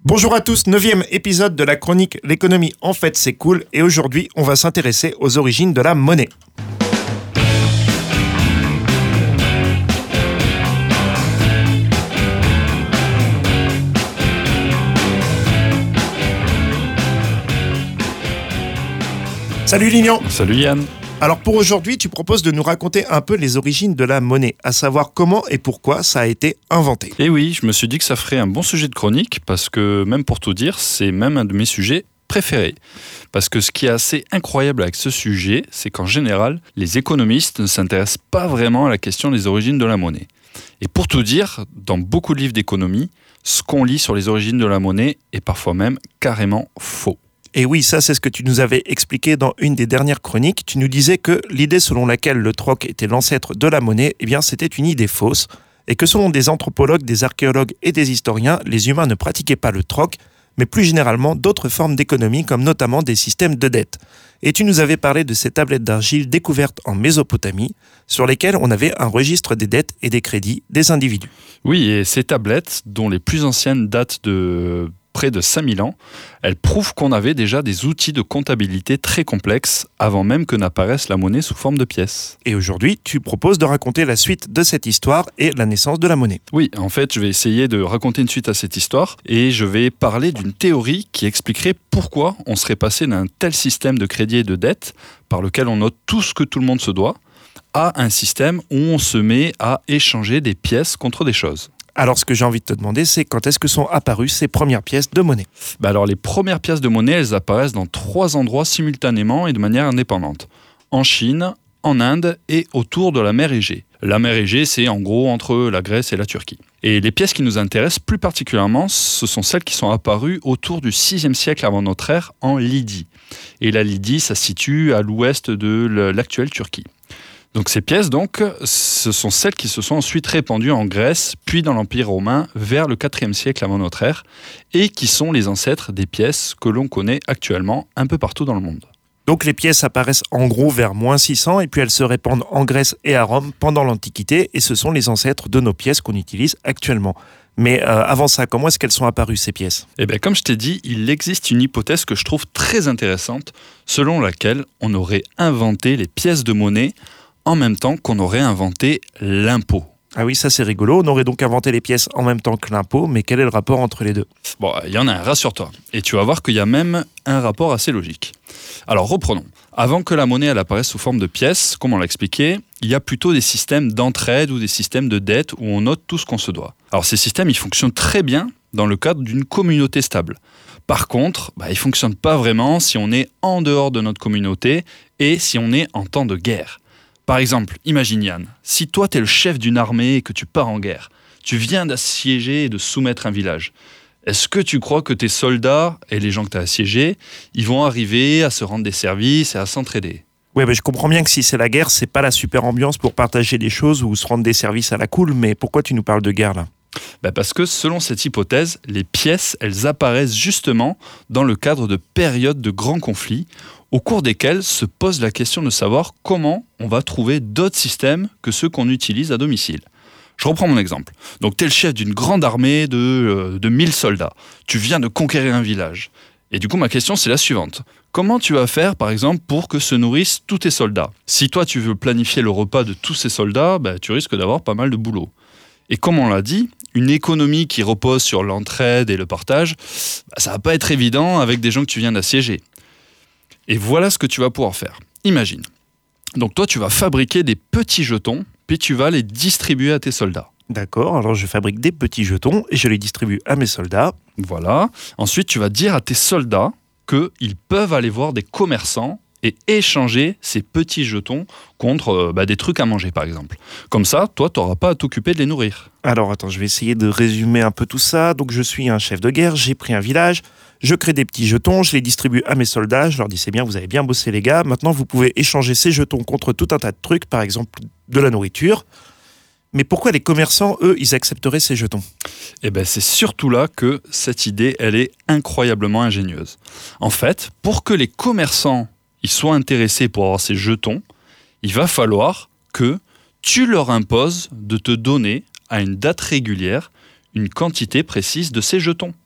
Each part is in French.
Bonjour à tous, 9e épisode de la chronique L'économie en fait c'est cool et aujourd'hui on va s'intéresser aux origines de la monnaie. Salut Lilian. Salut Yann. Alors pour aujourd'hui, tu proposes de nous raconter un peu les origines de la monnaie, à savoir comment et pourquoi ça a été inventé. Et oui, je me suis dit que ça ferait un bon sujet de chronique parce que même pour tout dire, c'est même un de mes sujets préférés. Parce que ce qui est assez incroyable avec ce sujet, c'est qu'en général, les économistes ne s'intéressent pas vraiment à la question des origines de la monnaie. Et pour tout dire, dans beaucoup de livres d'économie, ce qu'on lit sur les origines de la monnaie est parfois même carrément faux. Et oui, ça c'est ce que tu nous avais expliqué dans une des dernières chroniques. Tu nous disais que l'idée selon laquelle le troc était l'ancêtre de la monnaie, eh bien c'était une idée fausse. Et que selon des anthropologues, des archéologues et des historiens, les humains ne pratiquaient pas le troc, mais plus généralement d'autres formes d'économie comme notamment des systèmes de dette. Et tu nous avais parlé de ces tablettes d'argile découvertes en Mésopotamie, sur lesquelles on avait un registre des dettes et des crédits des individus. Oui, et ces tablettes, dont les plus anciennes datent de près de 5000 ans, elles prouvent qu'on avait déjà des outils de comptabilité très complexes avant même que n'apparaisse la monnaie sous forme de pièces. Et aujourd'hui, tu proposes de raconter la suite de cette histoire et la naissance de la monnaie. Oui, en fait, je vais essayer de raconter une suite à cette histoire et je vais parler d'une théorie qui expliquerait pourquoi on serait passé d'un tel système de crédit et de dette par lequel on note tout ce que tout le monde se doit à un système où on se met à échanger des pièces contre des choses. Alors ce que j'ai envie de te demander, c'est quand est-ce que sont apparues ces premières pièces de monnaie ? Alors les premières pièces de monnaie, elles apparaissent dans 3 endroits simultanément et de manière indépendante. En Chine, en Inde et autour de la mer Égée. La mer Égée, c'est en gros entre la Grèce et la Turquie. Et les pièces qui nous intéressent plus particulièrement, ce sont celles qui sont apparues autour du 6e siècle avant notre ère en Lydie. Et la Lydie, ça se situe à l'ouest de l'actuelle Turquie. Donc ces pièces, ce sont celles qui se sont ensuite répandues en Grèce, puis dans l'Empire romain vers le 4e siècle avant notre ère, et qui sont les ancêtres des pièces que l'on connaît actuellement un peu partout dans le monde. Donc les pièces apparaissent en gros vers moins 600 et puis elles se répandent en Grèce et à Rome pendant l'Antiquité et ce sont les ancêtres de nos pièces qu'on utilise actuellement. Mais avant ça, comment est-ce qu'elles sont apparues ces pièces ? Eh bien, comme je t'ai dit, il existe une hypothèse que je trouve très intéressante, selon laquelle on aurait inventé les pièces de monnaie en même temps qu'on aurait inventé l'impôt. Ah oui, ça c'est rigolo. On aurait donc inventé les pièces en même temps que l'impôt, mais quel est le rapport entre les deux ? Bon, il y en a un, rassure-toi. Et tu vas voir qu'il y a même un rapport assez logique. Alors reprenons. Avant que la monnaie elle apparaisse sous forme de pièces, comme on l'a expliqué, il y a plutôt des systèmes d'entraide ou des systèmes de dette où on note tout ce qu'on se doit. Alors ces systèmes, ils fonctionnent très bien dans le cadre d'une communauté stable. Par contre, ils ne fonctionnent pas vraiment si on est en dehors de notre communauté et si on est en temps de guerre. Par exemple, imagine Yann, si toi t'es le chef d'une armée et que tu pars en guerre, tu viens d'assiéger et de soumettre un village. Est-ce que tu crois que tes soldats et les gens que tu as assiégés, ils vont arriver à se rendre des services et à s'entraider ? Oui, je comprends bien que si c'est la guerre, c'est pas la super ambiance pour partager des choses ou se rendre des services à la cool, mais pourquoi tu nous parles de guerre là ? Parce que selon cette hypothèse, les pièces, elles apparaissent justement dans le cadre de périodes de grands conflits au cours desquels se pose la question de savoir comment on va trouver d'autres systèmes que ceux qu'on utilise à domicile. Je reprends mon exemple. Donc tu es le chef d'une grande armée de 1000 soldats. Tu viens de conquérir un village. Et du coup, ma question, c'est la suivante. Comment tu vas faire, par exemple, pour que se nourrissent tous tes soldats ? Si toi, tu veux planifier le repas de tous ces soldats, tu risques d'avoir pas mal de boulot. Et comme on l'a dit, une économie qui repose sur l'entraide et le partage, ça va pas être évident avec des gens que tu viens d'assiéger. Et voilà ce que tu vas pouvoir faire. Imagine. Donc toi, tu vas fabriquer des petits jetons, puis tu vas les distribuer à tes soldats. D'accord, alors je fabrique des petits jetons et je les distribue à mes soldats. Voilà. Ensuite, tu vas dire à tes soldats qu'ils peuvent aller voir des commerçants et échanger ces petits jetons contre des trucs à manger, par exemple. Comme ça, toi, tu n'auras pas à t'occuper de les nourrir. Alors attends, je vais essayer de résumer un peu tout ça. Donc je suis un chef de guerre, j'ai pris un village, je crée des petits jetons, je les distribue à mes soldats, je leur dis c'est bien, vous avez bien bossé les gars, maintenant vous pouvez échanger ces jetons contre tout un tas de trucs, par exemple de la nourriture. Mais pourquoi les commerçants, eux, ils accepteraient ces jetons ? C'est surtout là que cette idée, elle est incroyablement ingénieuse. En fait, pour que les commerçants ils soient intéressés pour avoir ces jetons, il va falloir que tu leur imposes de te donner à une date régulière une quantité précise de ces jetons.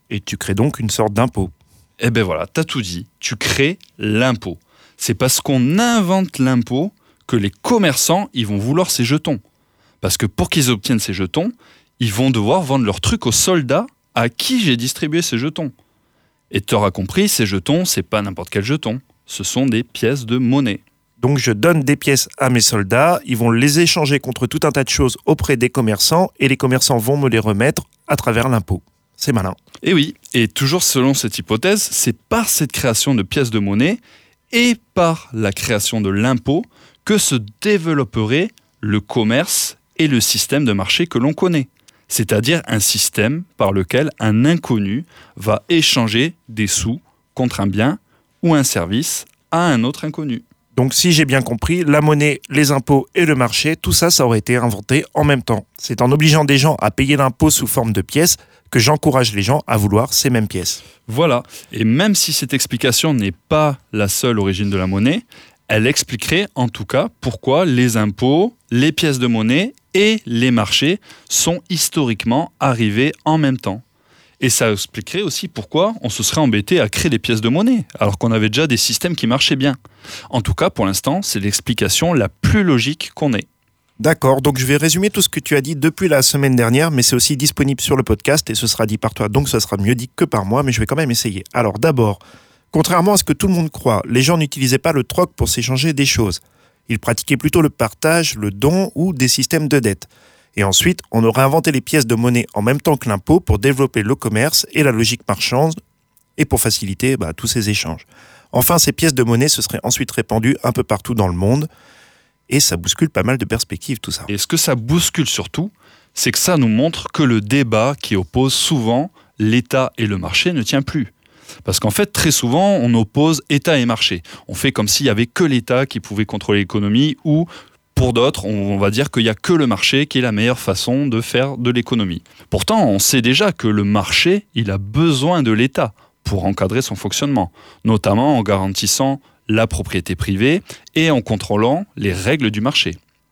Et tu crées donc une sorte d'impôt. Eh ben voilà, t'as tout dit, tu crées l'impôt. C'est parce qu'on invente l'impôt que les commerçants, ils vont vouloir ces jetons. Parce que pour qu'ils obtiennent ces jetons, ils vont devoir vendre leurs trucs aux soldats à qui j'ai distribué ces jetons. Et tu auras compris, ces jetons, c'est pas n'importe quel jeton. Ce sont des pièces de monnaie. Donc je donne des pièces à mes soldats, ils vont les échanger contre tout un tas de choses auprès des commerçants et les commerçants vont me les remettre à travers l'impôt. C'est malin. Et oui, et toujours selon cette hypothèse, c'est par cette création de pièces de monnaie et par la création de l'impôt que se développerait le commerce et le système de marché que l'on connaît. C'est-à-dire un système par lequel un inconnu va échanger des sous contre un bien ou un service à un autre inconnu. Donc si j'ai bien compris, la monnaie, les impôts et le marché, tout ça, ça aurait été inventé en même temps. C'est en obligeant des gens à payer l'impôt sous forme de pièces que j'encourage les gens à vouloir ces mêmes pièces. Voilà, et même si cette explication n'est pas la seule origine de la monnaie, elle expliquerait en tout cas pourquoi les impôts, les pièces de monnaie et les marchés sont historiquement arrivés en même temps. Et ça expliquerait aussi pourquoi on se serait embêté à créer des pièces de monnaie, alors qu'on avait déjà des systèmes qui marchaient bien. En tout cas, pour l'instant, c'est l'explication la plus logique qu'on ait. D'accord, donc je vais résumer tout ce que tu as dit depuis la semaine dernière, mais c'est aussi disponible sur le podcast et ce sera dit par toi, donc ce sera mieux dit que par moi, mais je vais quand même essayer. Alors d'abord, contrairement à ce que tout le monde croit, les gens n'utilisaient pas le troc pour s'échanger des choses. Ils pratiquaient plutôt le partage, le don ou des systèmes de dette. Et ensuite, on aurait inventé les pièces de monnaie en même temps que l'impôt pour développer le commerce et la logique marchande et pour faciliter tous ces échanges. Enfin, ces pièces de monnaie se seraient ensuite répandues un peu partout dans le monde et ça bouscule pas mal de perspectives tout ça. Et ce que ça bouscule surtout, c'est que ça nous montre que le débat qui oppose souvent l'État et le marché ne tient plus. Parce qu'en fait, très souvent, on oppose État et marché. On fait comme s'il n'y avait que l'État qui pouvait contrôler l'économie ou pour d'autres, on va dire qu'il n'y a que le marché qui est la meilleure façon de faire de l'économie. Pourtant, on sait déjà que le marché, il a besoin de l'État pour encadrer son fonctionnement, notamment en garantissant la propriété privée et en contrôlant les règles du marché.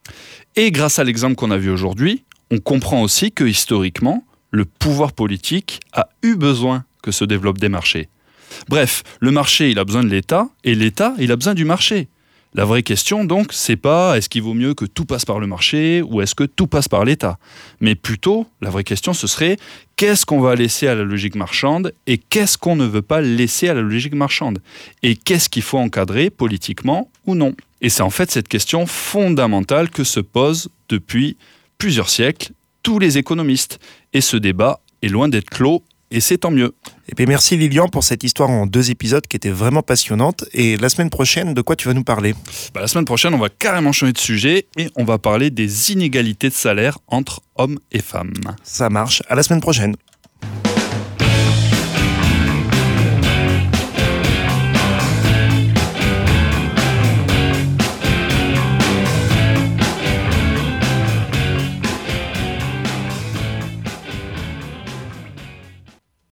Et grâce à l'exemple qu'on a vu aujourd'hui, on comprend aussi que historiquement, le pouvoir politique a eu besoin que se développent des marchés. Bref, le marché, il a besoin de l'État et l'État, il a besoin du marché. La vraie question, donc, c'est pas est-ce qu'il vaut mieux que tout passe par le marché ou est-ce que tout passe par l'État. Mais plutôt, la vraie question, ce serait qu'est-ce qu'on va laisser à la logique marchande et qu'est-ce qu'on ne veut pas laisser à la logique marchande. Et qu'est-ce qu'il faut encadrer politiquement ou non. Et c'est en fait cette question fondamentale que se posent depuis plusieurs siècles tous les économistes. Et ce débat est loin d'être clos. Et c'est tant mieux. Et puis merci Lilian pour cette histoire en 2 épisodes qui était vraiment passionnante. Et la semaine prochaine, de quoi tu vas nous parler ? La semaine prochaine, on va carrément changer de sujet et on va parler des inégalités de salaire entre hommes et femmes. Ça marche, à la semaine prochaine.